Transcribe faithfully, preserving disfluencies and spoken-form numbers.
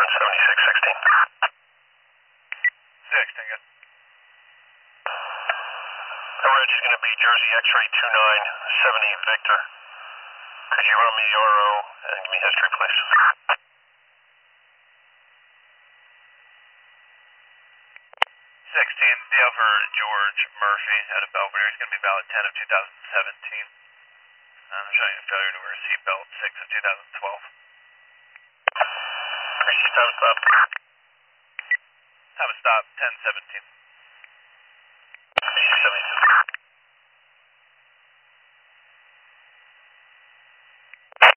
seventy-six sixteen. sixteen, good. The reg is going to be Jersey X-ray two nine seventy Victor. Could you run me R O and give me history, please? sixteen, D L for George Murphy out of Belvedere. He's going to be valid ten of two thousand seventeen. Um, I'm showing a failure to wear a seatbelt six of two thousand twelve. Appreciate time stop. Time of stop ten seventeen. seventy-two.